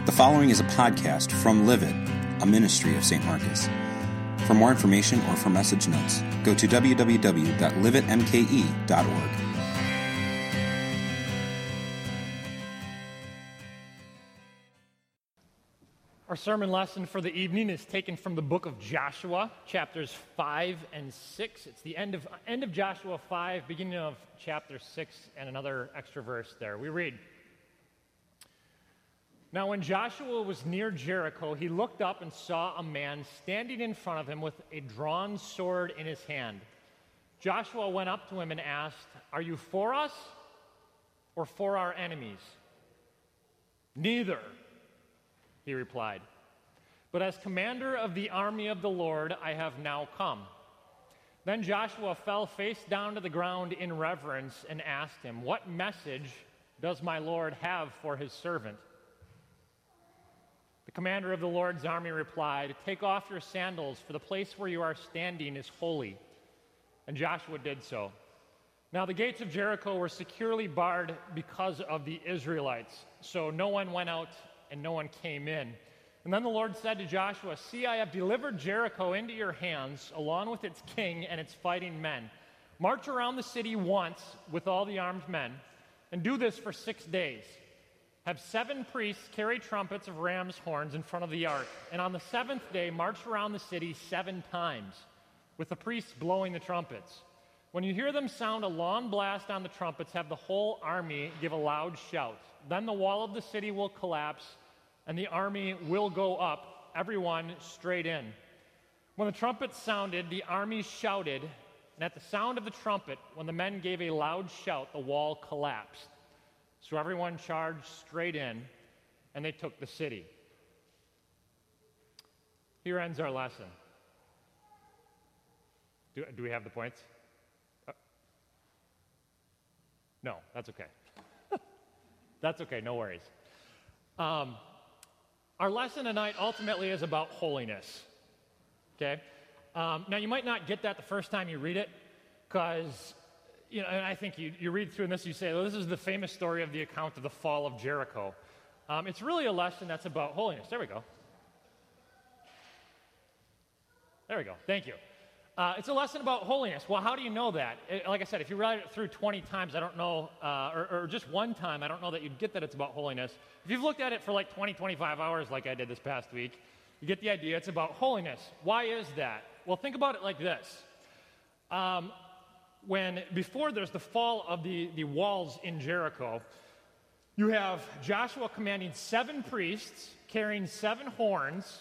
The following is a podcast from Live It, a ministry of St. Marcus. For more information or for message notes, go to www.liveitmke.org. Our sermon lesson for the evening is taken from the book of Joshua, chapters 5 and 6. It's the end of Joshua 5, beginning of chapter 6, and another extra verse there. We read, "Now when Joshua was near Jericho, he looked up and saw a man standing in front of him with a drawn sword in his hand. Joshua went up to him and asked, 'Are you for us or for our enemies?' 'Neither,' he replied. 'But as commander of the army of the Lord, I have now come.' Then Joshua fell face down to the ground in reverence and asked him, 'What message does my Lord have for his servant?' The commander of the Lord's army replied, 'Take off your sandals, for the place where you are standing is holy.' And Joshua did so. Now the gates of Jericho were securely barred because of the Israelites, so no one went out and no one came in. And then the Lord said to Joshua, 'See, I have delivered Jericho into your hands, along with its king and its fighting men. March around the city once with all the armed men, and do this for 6 days. Have 7 priests carry trumpets of ram's horns in front of the ark, and on the 7th day march around the city 7 times, with the priests blowing the trumpets. When you hear them sound a long blast on the trumpets, have the whole army give a loud shout. Then the wall of the city will collapse, and the army will go up, everyone straight in.' When the trumpets sounded, the army shouted, and at the sound of the trumpet, when the men gave a loud shout, the wall collapsed. So everyone charged straight in, and they took the city." Here ends our lesson. Do we have the points? No, that's okay. That's okay, no worries. Our lesson tonight ultimately is about holiness, okay? Now, you might not get that the first time you read it, because, and I think you read through this, you say, well, this is the famous story of the account of the fall of Jericho. It's really a lesson that's about holiness. There we go. Thank you. It's a lesson about holiness. Well, how do you know that? Like I said, if you read it through 20 times, I don't know, or just one time, I don't know that you'd get that it's about holiness. If you've looked at it for like 20, 25 hours like I did this past week, you get the idea it's about holiness. Why is that? Well, think about it like this. Before there's the fall of the walls in Jericho, you have Joshua commanding 7 priests carrying 7 horns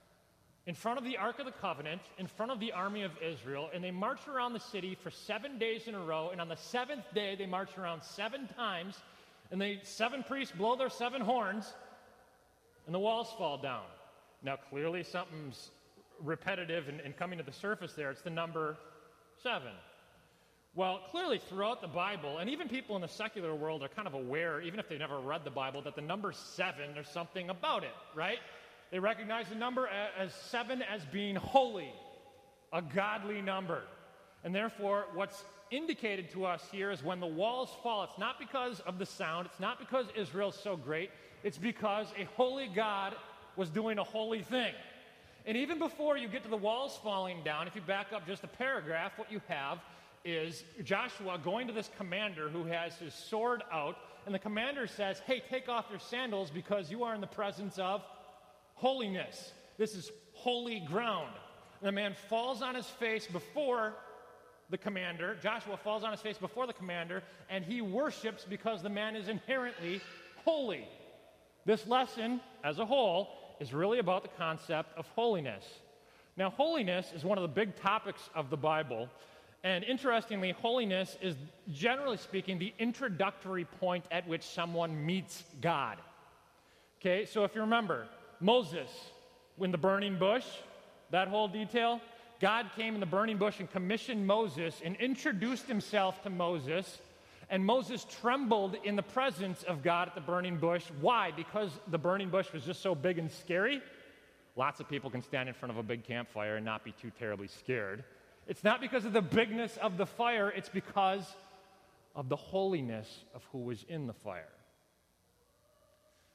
in front of the Ark of the Covenant, in front of the army of Israel, and they march around the city for 7 days in a row, and on the 7th day, they march around 7 times, and the 7 priests blow their 7 horns, and the walls fall down. Now, clearly something's repetitive and coming to the surface there. It's the number 7. Well, clearly throughout the Bible, and even people in the secular world are kind of aware, even if they've never read the Bible, that the number 7, there's something about it, right? They recognize the number as 7 as being holy, a godly number. And therefore, what's indicated to us here is when the walls fall, it's not because of the sound, it's not because Israel's so great, it's because a holy God was doing a holy thing. And even before you get to the walls falling down, if you back up just a paragraph, what you have is Joshua going to this commander who has his sword out, and the commander says, "Hey, take off your sandals because you are in the presence of holiness. This is holy ground." And the man falls on his face before the commander. Joshua falls on his face before the commander, and he worships because the man is inherently holy. This lesson, as a whole, is really about the concept of holiness. Now, holiness is one of the big topics of the Bible, and interestingly, holiness is, generally speaking, the introductory point at which someone meets God. Okay, so if you remember, Moses in the burning bush, that whole detail, God came in the burning bush and commissioned Moses and introduced himself to Moses, and Moses trembled in the presence of God at the burning bush. Why? Because the burning bush was just so big and scary. Lots of people can stand in front of a big campfire and not be too terribly scared. It's not because of the bigness of the fire, it's because of the holiness of who was in the fire.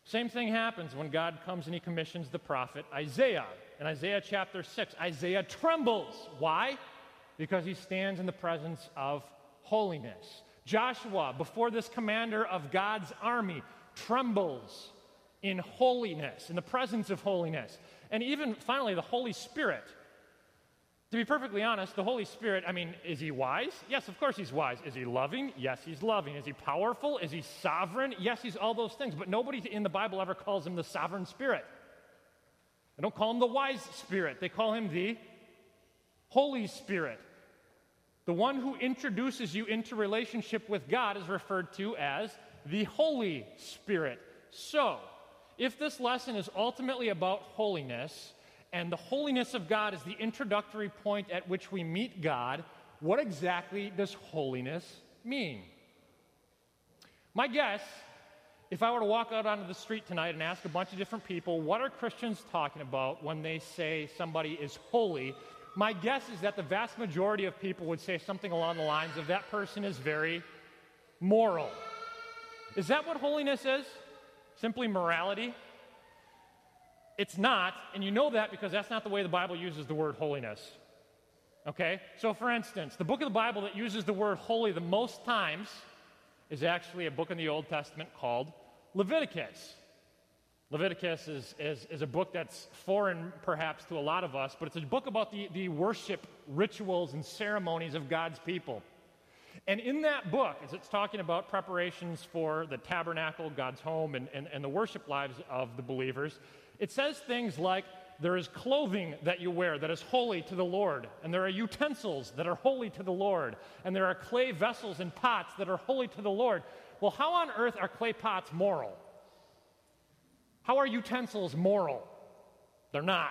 Same thing happens when God comes and he commissions the prophet Isaiah. In Isaiah chapter 6, Isaiah trembles. Why? Because he stands in the presence of holiness. Joshua, before this commander of God's army, trembles in holiness, in the presence of holiness. And even finally, the Holy Spirit. To be perfectly honest, the Holy Spirit, is he wise? Yes, of course he's wise. Is he loving? Yes, he's loving. Is he powerful? Is he sovereign? Yes, he's all those things. But nobody in the Bible ever calls him the sovereign Spirit. They don't call him the wise Spirit. They call him the Holy Spirit. The one who introduces you into relationship with God is referred to as the Holy Spirit. So, if this lesson is ultimately about holiness, and the holiness of God is the introductory point at which we meet God, what exactly does holiness mean? My guess, if I were to walk out onto the street tonight and ask a bunch of different people, what are Christians talking about when they say somebody is holy? My guess is that the vast majority of people would say something along the lines of that person is very moral. Is that what holiness is? Simply morality? It's not, and you know that because that's not the way the Bible uses the word holiness. Okay? So, for instance, the book of the Bible that uses the word holy the most times is actually a book in the Old Testament called Leviticus. Leviticus is a book that's foreign, perhaps, to a lot of us, but it's a book about the worship rituals and ceremonies of God's people. And in that book, as it's talking about preparations for the tabernacle, God's home, and the worship lives of the believers, it says things like, there is clothing that you wear that is holy to the Lord, and there are utensils that are holy to the Lord, and there are clay vessels and pots that are holy to the Lord. Well, how on earth are clay pots moral? How are utensils moral? They're not.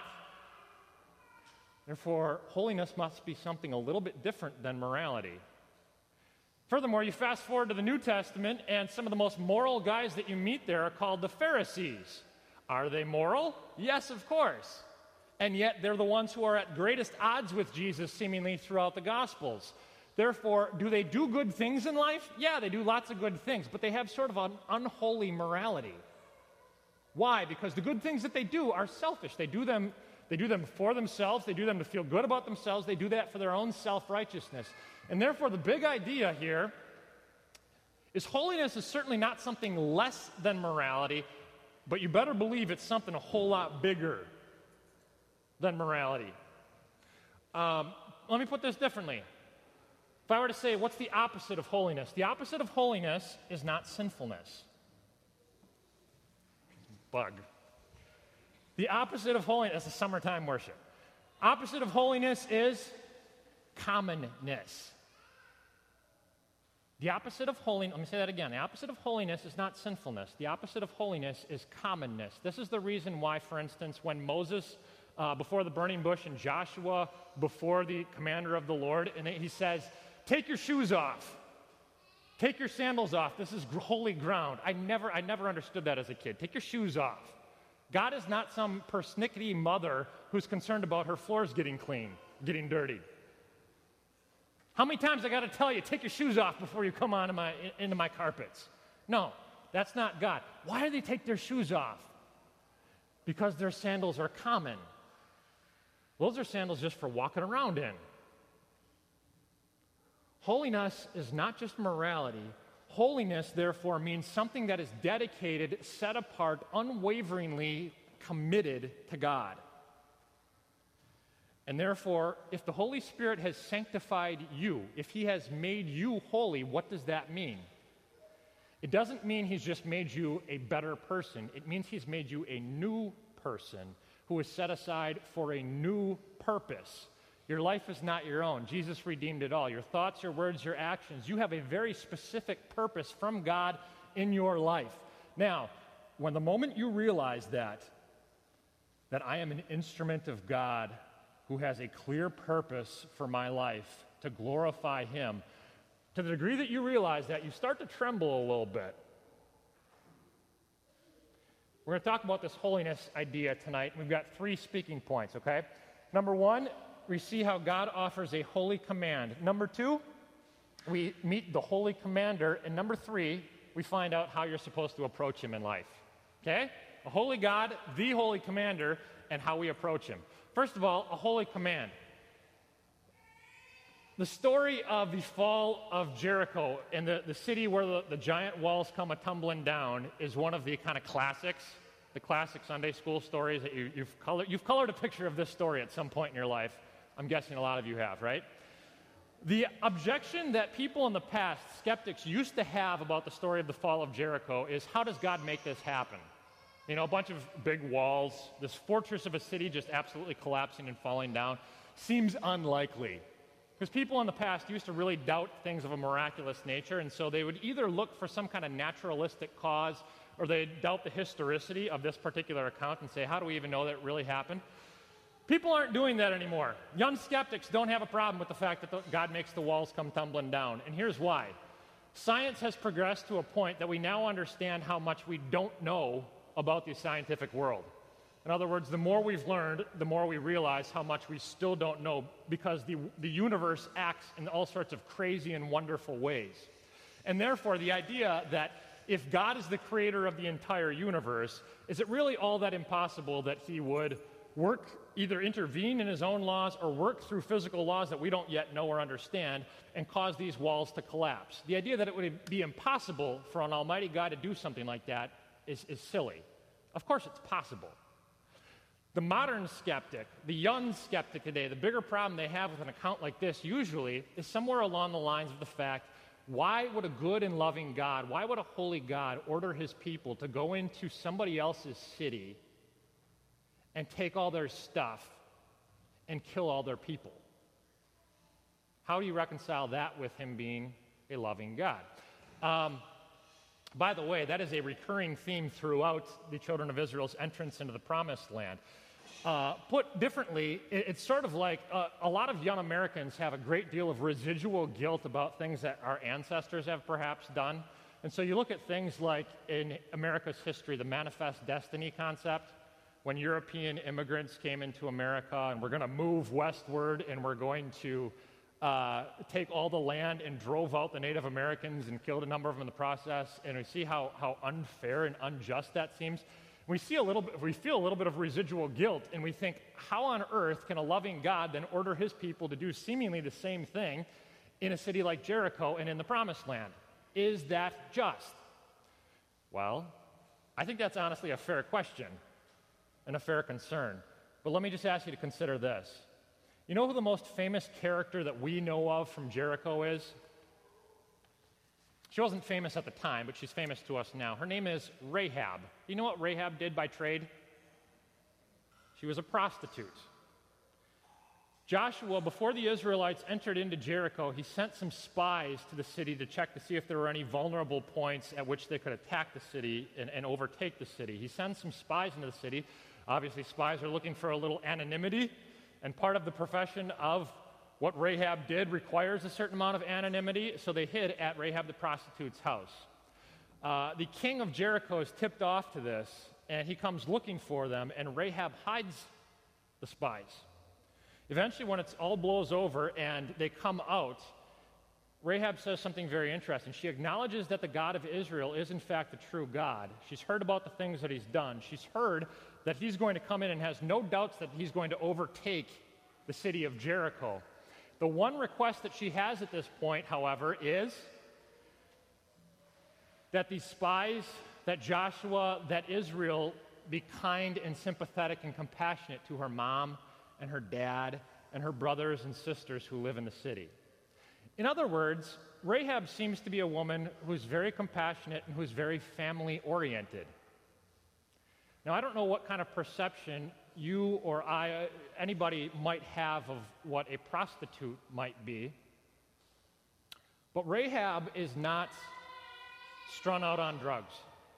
Therefore, holiness must be something a little bit different than morality. Furthermore, you fast forward to the New Testament, and some of the most moral guys that you meet there are called the Pharisees. Are they moral? Yes, of course. And yet they're the ones who are at greatest odds with Jesus seemingly throughout the Gospels. Therefore, do they do good things in life? Yeah, they do lots of good things, but they have sort of an unholy morality. Why? Because the good things that they do are selfish. They do them for themselves. They do them to feel good about themselves. They do that for their own self-righteousness. And therefore, the big idea here is holiness is certainly not something less than morality, but you better believe it's something a whole lot bigger than morality. Let me put this differently. If I were to say, what's the opposite of holiness? The opposite of holiness is not sinfulness. Bug. The opposite of holiness is summertime worship. Opposite of holiness is commonness. The opposite of holiness, let me say that again. The opposite of holiness is not sinfulness. The opposite of holiness is commonness. This is the reason why, for instance, when Moses, before the burning bush, and Joshua, before the commander of the Lord, and he says, take your shoes off. Take your sandals off. This is holy ground. I never understood that as a kid. Take your shoes off. God is not some persnickety mother who's concerned about her floors getting clean, getting dirty. How many times I got to tell you, take your shoes off before you come on into my carpets? No, that's not God. Why do they take their shoes off? Because their sandals are common. Those are sandals just for walking around in. Holiness is not just morality. Holiness, therefore, means something that is dedicated, set apart, unwaveringly committed to God. And therefore, if the Holy Spirit has sanctified you, if He has made you holy, what does that mean? It doesn't mean He's just made you a better person. It means He's made you a new person who is set aside for a new purpose. Your life is not your own. Jesus redeemed it all. Your thoughts, your words, your actions. You have a very specific purpose from God in your life. Now, when the moment you realize that I am an instrument of God who has a clear purpose for my life to glorify Him, to the degree that you realize that, you start to tremble a little bit. We're going to talk about this holiness idea tonight. We've got 3 speaking points, okay? Number 1, we see how God offers a holy command. Number 2, we meet the holy commander. And number 3, we find out how you're supposed to approach Him in life. Okay? A holy God, the holy commander, and how we approach him. First of all, a holy command. The story of the fall of Jericho and the city where the giant walls come a-tumbling down is one of the kind of classics, the classic Sunday school stories that you've colored a picture of this story at some point in your life. I'm guessing a lot of you have, right? The objection that people in the past, skeptics, used to have about the story of the fall of Jericho is, how does God make this happen? You know, a bunch of big walls, this fortress of a city just absolutely collapsing and falling down seems unlikely. Because people in the past used to really doubt things of a miraculous nature, and so they would either look for some kind of naturalistic cause, or they'd doubt the historicity of this particular account and say, how do we even know that it really happened? People aren't doing that anymore. Young skeptics don't have a problem with the fact that God makes the walls come tumbling down, and here's why. Science has progressed to a point that we now understand how much we don't know about the scientific world. In other words, the more we've learned, the more we realize how much we still don't know, because the universe acts in all sorts of crazy and wonderful ways. And therefore, the idea that if God is the creator of the entire universe, is it really all that impossible that he would either intervene in his own laws or work through physical laws that we don't yet know or understand and cause these walls to collapse? The idea that it would be impossible for an almighty God to do something like that is silly. Of course it's possible. The modern skeptic, the young skeptic today, the bigger problem they have with an account like this usually is somewhere along the lines of the fact, why would a good and loving God, why would a holy God order his people to go into somebody else's city and take all their stuff and kill all their people? How do you reconcile that with him being a loving God? By the way, that is a recurring theme throughout the children of Israel's entrance into the Promised Land. Put differently, it's sort of like a lot of young Americans have a great deal of residual guilt about things that our ancestors have perhaps done. And so you look at things like in America's history, the manifest destiny concept, when European immigrants came into America and we're going to move westward and we're going to take all the land and drove out the Native Americans and killed a number of them in the process, and we see how unfair and unjust that seems. We feel a little bit of residual guilt, and we think, how on earth can a loving God then order his people to do seemingly the same thing in a city like Jericho and in the Promised Land? Is that just? Well, I think that's honestly a fair question and a fair concern. But let me just ask you to consider this. You know who the most famous character that we know of from Jericho is? She wasn't famous at the time, but she's famous to us now. Her name is Rahab. Do you know what Rahab did by trade? She was a prostitute. Joshua, before the Israelites entered into Jericho, he sent some spies to the city to check to see if there were any vulnerable points at which they could attack the city and overtake the city. He sends some spies into the city. Obviously, spies are looking for a little anonymity, and part of the profession of what Rahab did requires a certain amount of anonymity, so they hid at Rahab the prostitute's house. The king of Jericho is tipped off to this, and he comes looking for them, and Rahab hides the spies. Eventually, when it all blows over and they come out, Rahab says something very interesting. She acknowledges that the God of Israel is, in fact, the true God. She's heard about the things that he's done. She's heard that he's going to come in and has no doubts that he's going to overtake the city of Jericho. The one request that she has at this point, however, is that these spies, that Joshua, that Israel be kind and sympathetic and compassionate to her mom and her dad and her brothers and sisters who live in the city. In other words, Rahab seems to be a woman who's very compassionate and who's very family-oriented. Now, I don't know what kind of perception you or anybody might have of what a prostitute might be, but Rahab is not strung out on drugs.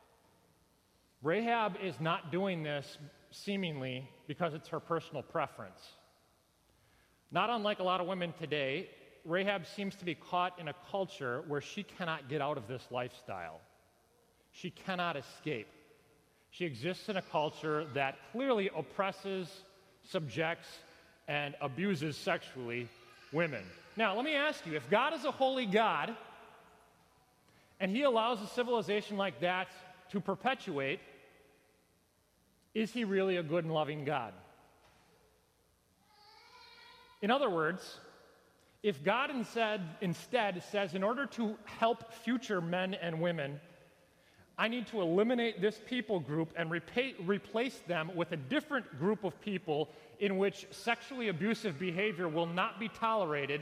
Rahab is not doing this seemingly because it's her personal preference. Not unlike a lot of women today, Rahab seems to be caught in a culture where she cannot get out of this lifestyle. She cannot escape. She exists in a culture that clearly oppresses, subjects, and abuses sexually women. Now, let me ask you, if God is a holy God, and he allows a civilization like that to perpetuate, Is he really a good and loving God? In other words, if God instead says, in order to help future men and women, I need to eliminate this people group and replace them with a different group of people in which sexually abusive behavior will not be tolerated,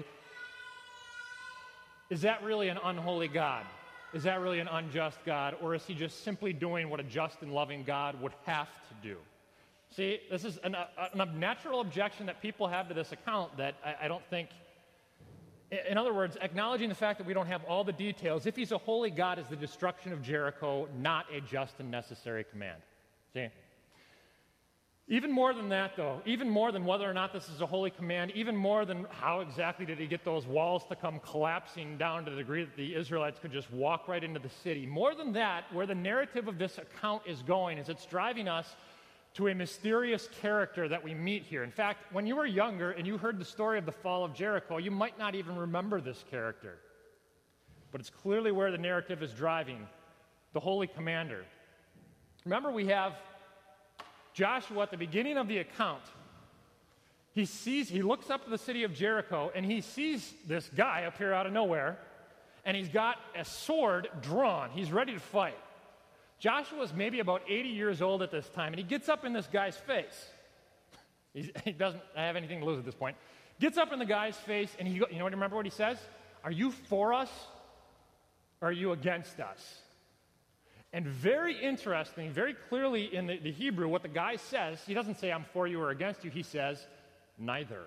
is that really an unholy God? Is that really an unjust God? Or is he just simply doing what a just and loving God would have to do? See, this is a natural objection that people have to this account that I don't think. In other words, acknowledging the fact that we don't have all the details, if he's a holy God, is the destruction of Jericho not a just and necessary command? See? Even more than that, though, even more than whether or not this is a holy command, even more than how exactly did he get those walls to come collapsing down to the degree that the Israelites could just walk right into the city, more than that, where the narrative of this account is going is it's driving us to a mysterious character that we meet here. In fact, when you were younger and you heard the story of the fall of Jericho, you might not even remember this character. But it's clearly where the narrative is driving, the holy commander. Remember, we have Joshua at the beginning of the account. He looks up to the city of Jericho, and he sees this guy appear out of nowhere, and he's got a sword drawn. He's ready to fight. Joshua's maybe about 80 years old at this time, and he gets up in this guy's face. He doesn't have anything to lose at this point. Gets up in the guy's face, and remember what he says? Are you for us, or are you against us? And very interesting, very clearly in the Hebrew, what the guy says, he doesn't say, I'm for you or against you. He says, neither.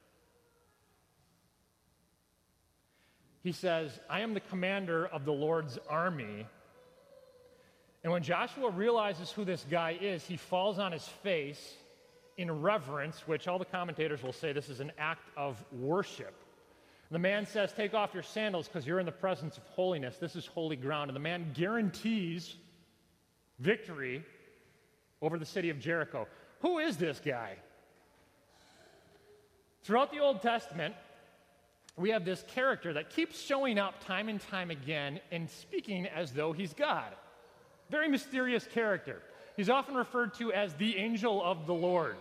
He says, I am the commander of the Lord's army. And when Joshua realizes who this guy is, he falls on his face in reverence, which all the commentators will say this is an act of worship. The man says, take off your sandals because you're in the presence of holiness. This is holy ground. And the man guarantees victory over the city of Jericho. Who is this guy? Throughout the Old Testament, we have this character that keeps showing up time and time again and speaking as though he's God. Very mysterious character. He's often referred to as the angel of the Lord.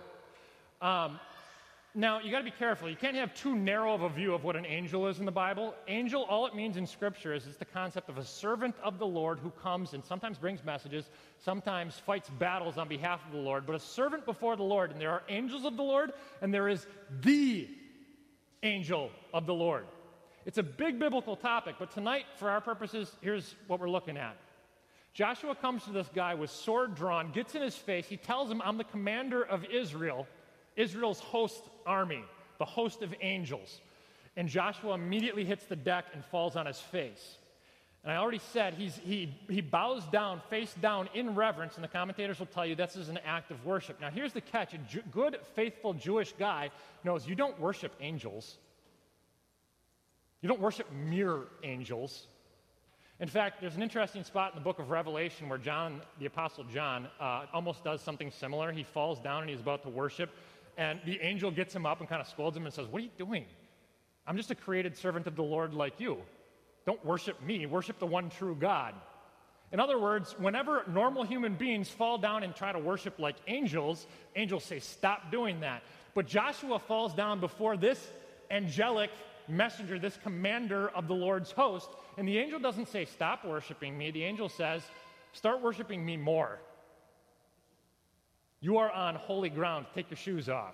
Now, you got to be careful. You can't have too narrow of a view of what an angel is in the Bible. Angel, all it means in Scripture is it's the concept of a servant of the Lord who comes and sometimes brings messages, sometimes fights battles on behalf of the Lord, but a servant before the Lord. And there are angels of the Lord, and there is the angel of the Lord. It's a big biblical topic, but tonight, for our purposes, here's what we're looking at. Joshua comes to this guy with sword drawn, gets in his face. He tells him, I'm the commander of Israel, Israel's host army, the host of angels. And Joshua immediately hits the deck and falls on his face. And I already said he bows down, face down in reverence, and the commentators will tell you this is an act of worship. Now here's the catch. A good, faithful Jewish guy knows you don't worship angels. You don't worship mere angels. In fact, there's an interesting spot in the book of Revelation where John, the Apostle John, almost does something similar. He falls down and he's about to worship, and the angel gets him up and kind of scolds him and says, what are you doing? I'm just a created servant of the Lord like you. Don't worship me. Worship the one true God. In other words, whenever normal human beings fall down and try to worship like angels, angels say, stop doing that. But Joshua falls down before this angelic messenger, this commander of the Lord's host, and the angel doesn't say, stop worshiping me. The angel says, start worshiping me more. You are on holy ground. Take your shoes off.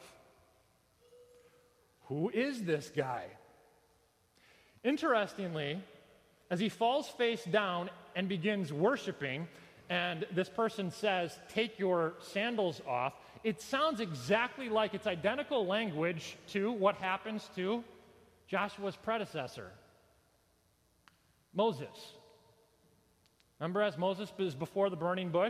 Who is this guy? Interestingly, as he falls face down and begins worshiping, and this person says, take your sandals off, it sounds exactly like it's identical language to what happens to Joshua's predecessor, Moses. Remember, as Moses is before the burning bush?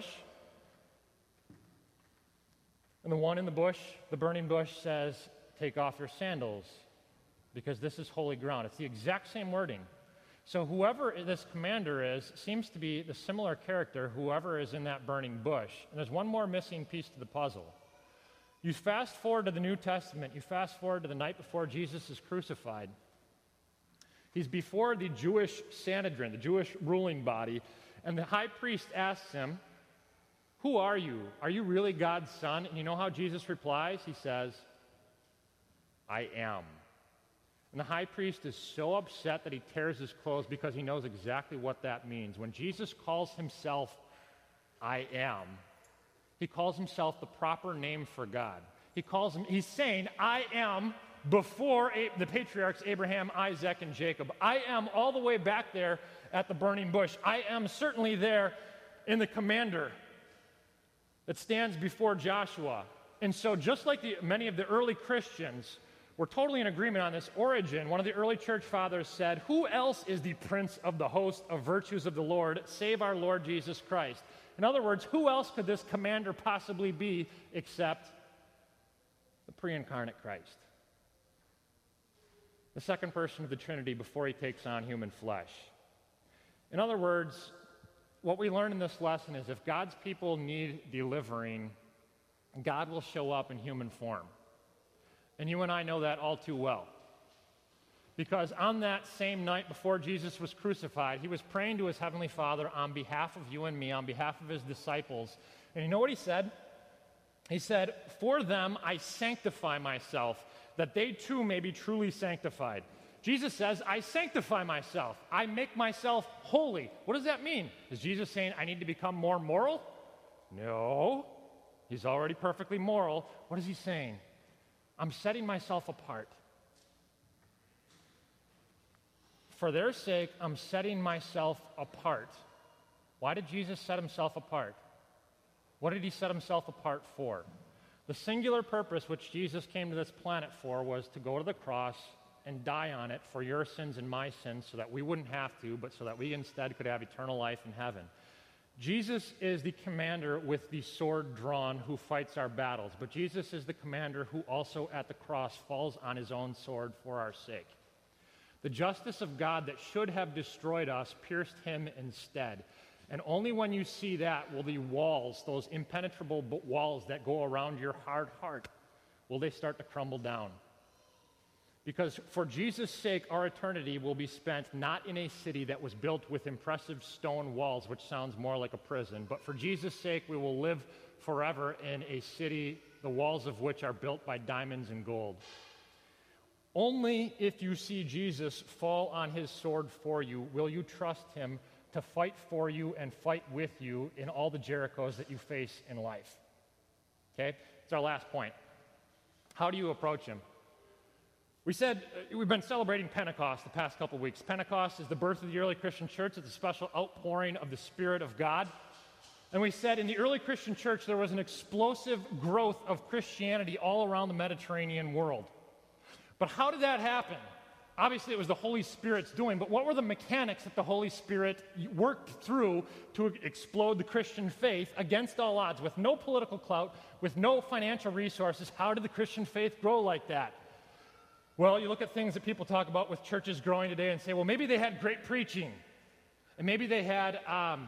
And the one in the bush, the burning bush, says, take off your sandals, because this is holy ground. It's the exact same wording. So whoever this commander is seems to be the similar character, whoever is in that burning bush. And there's one more missing piece to the puzzle. You fast forward to the New Testament. You fast forward to the night before Jesus is crucified. He's before the Jewish Sanhedrin, the Jewish ruling body, and the high priest asks him, Who are you? Are you really God's son? And you know how Jesus replies? He says, I am. And the high priest is so upset that he tears his clothes because he knows exactly what that means. When Jesus calls himself I am, he calls himself the proper name for God. He's saying, I am before the patriarchs Abraham, Isaac, and Jacob. I am all the way back there at the burning bush. I am certainly there in the commander that stands before Joshua. And so just like many of the early Christians were totally in agreement on this, Origen, one of the early church fathers, said, who else is the prince of the host of virtues of the Lord, save our Lord Jesus Christ? In other words, who else could this commander possibly be except the pre-incarnate Christ? The second person of the Trinity before he takes on human flesh. In other words, what we learn in this lesson is if God's people need delivering, God will show up in human form. And you and I know that all too well. Because on that same night before Jesus was crucified, he was praying to his heavenly Father on behalf of you and me, on behalf of his disciples. And you know what he said? He said, for them I sanctify myself, that they too may be truly sanctified. Jesus says, I sanctify myself. I make myself holy. What does that mean? Is Jesus saying I need to become more moral? No. He's already perfectly moral. What is he saying? I'm setting myself apart. For their sake, I'm setting myself apart. Why did Jesus set himself apart? What did he set himself apart for? The singular purpose which Jesus came to this planet for was to go to the cross and die on it for your sins and my sins so that we wouldn't have to, but so that we instead could have eternal life in heaven. Jesus is the commander with the sword drawn who fights our battles, but Jesus is the commander who also at the cross falls on his own sword for our sake. The justice of God that should have destroyed us pierced him instead. And only when you see that will the walls, those impenetrable walls that go around your hard heart, will they start to crumble down. Because for Jesus' sake, our eternity will be spent not in a city that was built with impressive stone walls, which sounds more like a prison, but for Jesus' sake, we will live forever in a city, the walls of which are built by diamonds and gold. Only if you see Jesus fall on his sword for you will you trust him to fight for you and fight with you in all the Jerichos that you face in life. Okay? It's our last point. How do you approach him? We said we've been celebrating Pentecost the past couple weeks. Pentecost is the birth of the early Christian church. It's a special outpouring of the Spirit of God. And we said in the early Christian church there was an explosive growth of Christianity all around the Mediterranean world. But how did that happen? Obviously, it was the Holy Spirit's doing, but what were the mechanics that the Holy Spirit worked through to explode the Christian faith against all odds, with no political clout, with no financial resources? How did the Christian faith grow like that? Well, you look at things that people talk about with churches growing today and say, well, maybe they had great preaching, and maybe they had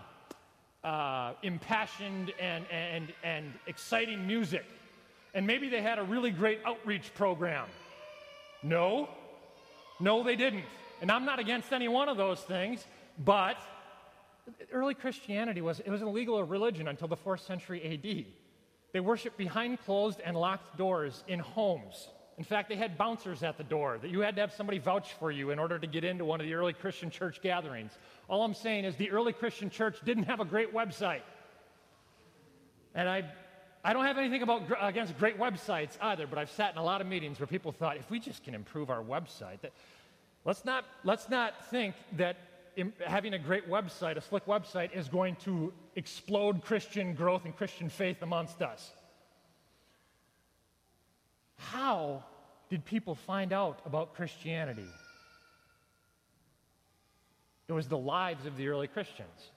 impassioned and exciting music, and maybe they had a really great outreach program. No, they didn't. And I'm not against any one of those things, but early Christianity was an illegal religion until the 4th century AD. They worshiped behind closed and locked doors in homes. In fact, they had bouncers at the door that you had to have somebody vouch for you in order to get into one of the early Christian church gatherings. All I'm saying is the early Christian church didn't have a great website. And I don't have anything against great websites either, but I've sat in a lot of meetings where people thought, if we just can improve our website, let's not think that having a great website, a slick website, is going to explode Christian growth and Christian faith amongst us. How did people find out about Christianity? It was the lives of the early Christians.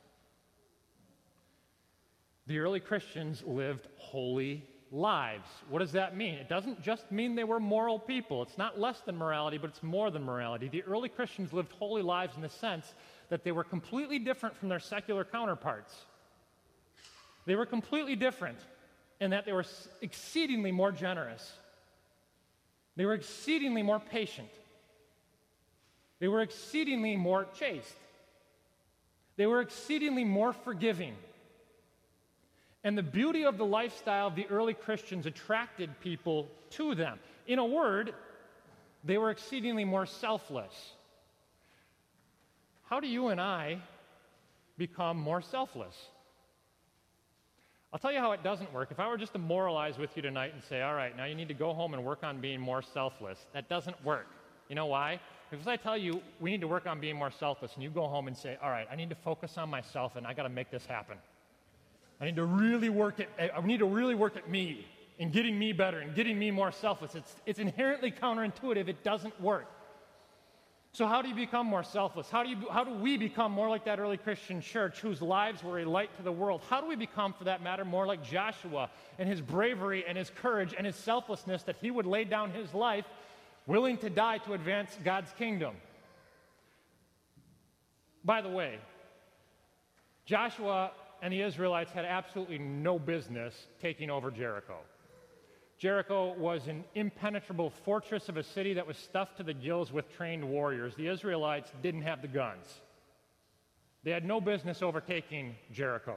The early Christians lived holy lives. What does that mean? It doesn't just mean they were moral people. It's not less than morality, but it's more than morality. The early Christians lived holy lives in the sense that they were completely different from their secular counterparts. They were completely different in that they were exceedingly more generous. They were exceedingly more patient. They were exceedingly more chaste. They were exceedingly more forgiving. And the beauty of the lifestyle of the early Christians attracted people to them. In a word, they were exceedingly more selfless. How do you and I become more selfless? I'll tell you how it doesn't work. If I were just to moralize with you tonight and say, all right, now you need to go home and work on being more selfless, that doesn't work. You know why? Because if I tell you we need to work on being more selfless, and you go home and say, all right, I need to focus on myself, and I got to make this happen. I need to really work at me and getting me better and getting me more selfless. It's inherently counterintuitive. It doesn't work. So how do you become more selfless? How do we become more like that early Christian church whose lives were a light to the world? How do we become, for that matter, more like Joshua and his bravery and his courage and his selflessness that he would lay down his life willing to die to advance God's kingdom? By the way, Joshua and the Israelites had absolutely no business taking over Jericho. Jericho was an impenetrable fortress of a city that was stuffed to the gills with trained warriors. The Israelites didn't have the guns. They had no business overtaking Jericho.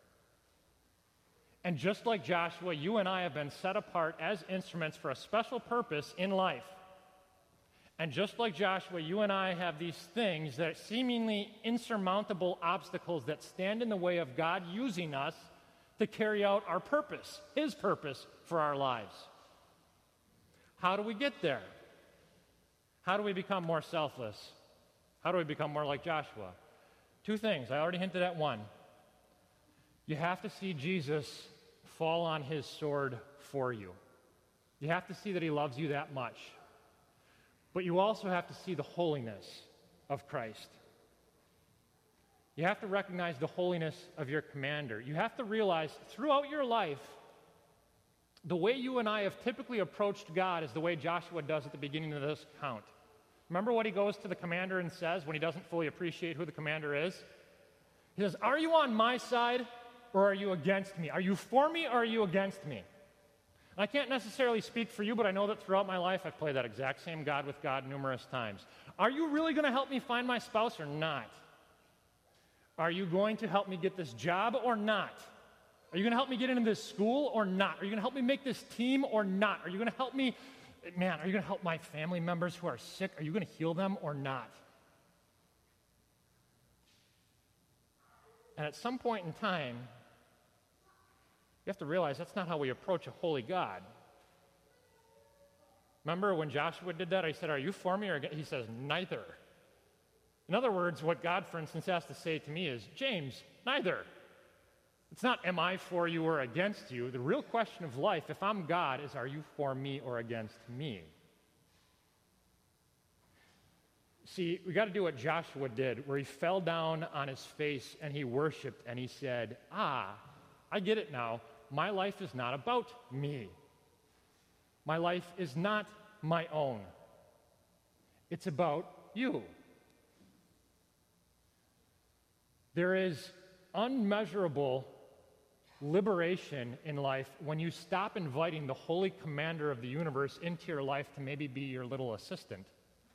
And just like Joshua, you and I have been set apart as instruments for a special purpose in life. And just like Joshua, you and I have these things that are seemingly insurmountable obstacles that stand in the way of God using us to carry out our purpose, His purpose for our lives. How do we get there? How do we become more selfless? How do we become more like Joshua? Two things. I already hinted at one. You have to see Jesus fall on His sword for you. You have to see that He loves you that much. But you also have to see the holiness of Christ. You have to recognize the holiness of your commander. You have to realize throughout your life, the way you and I have typically approached God is the way Joshua does at the beginning of this account. Remember what he goes to the commander and says when he doesn't fully appreciate who the commander is? He says, are you on my side or are you against me? Are you for me or are you against me? And I can't necessarily speak for you, but I know that throughout my life I've played that exact same God with God numerous times. Are you really going to help me find my spouse or not? Are you going to help me get this job or not? Are you going to help me get into this school or not? Are you going to help me make this team or not? Are you going to help me, are you going to help my family members who are sick? Are you going to heal them or not? And at some point in time, you have to realize that's not how we approach a holy God. Remember when Joshua did that? I said, are you for me or against? He says, neither. In other words, what God, for instance, has to say to me is, James, neither. It's not, am I for you or against you? The real question of life, if I'm God, is, are you for me or against me? See, we got to do what Joshua did, where he fell down on his face and he worshiped and he said, I get it now. My life is not about me. My life is not my own. It's about you. There is unmeasurable liberation in life when you stop inviting the holy commander of the universe into your life to maybe be your little assistant.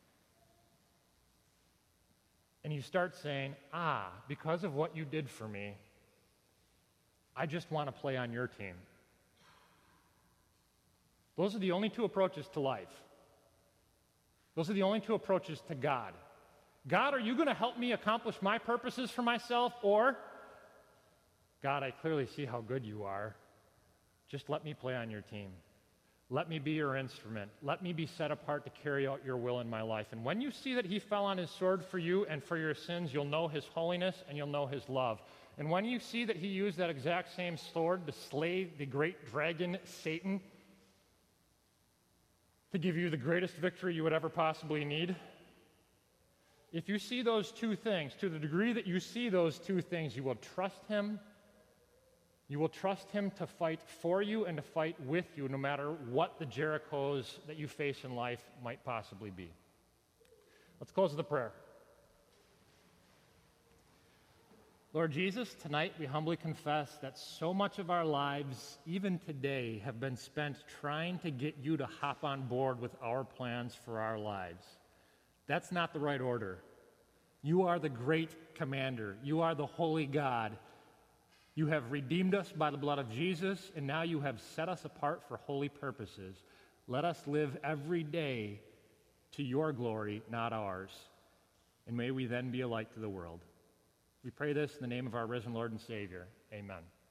And you start saying, because of what you did for me, I just want to play on your team. Those are the only two approaches to life. Those are the only two approaches to God. God, are you going to help me accomplish my purposes for myself? Or, God, I clearly see how good you are. Just let me play on your team. Let me be your instrument. Let me be set apart to carry out your will in my life. And when you see that He fell on His sword for you and for your sins, you'll know His holiness and you'll know His love. And when you see that He used that exact same sword to slay the great dragon, Satan, to give you the greatest victory you would ever possibly need, if you see those two things, to the degree that you see those two things, you will trust Him. You will trust Him to fight for you and to fight with you, no matter what the Jerichos that you face in life might possibly be. Let's close with a prayer. Lord Jesus, tonight we humbly confess that so much of our lives, even today, have been spent trying to get you to hop on board with our plans for our lives. That's not the right order. You are the great commander. You are the holy God. You have redeemed us by the blood of Jesus, and now you have set us apart for holy purposes. Let us live every day to your glory, not ours. And may we then be a light to the world. We pray this in the name of our risen Lord and Savior. Amen.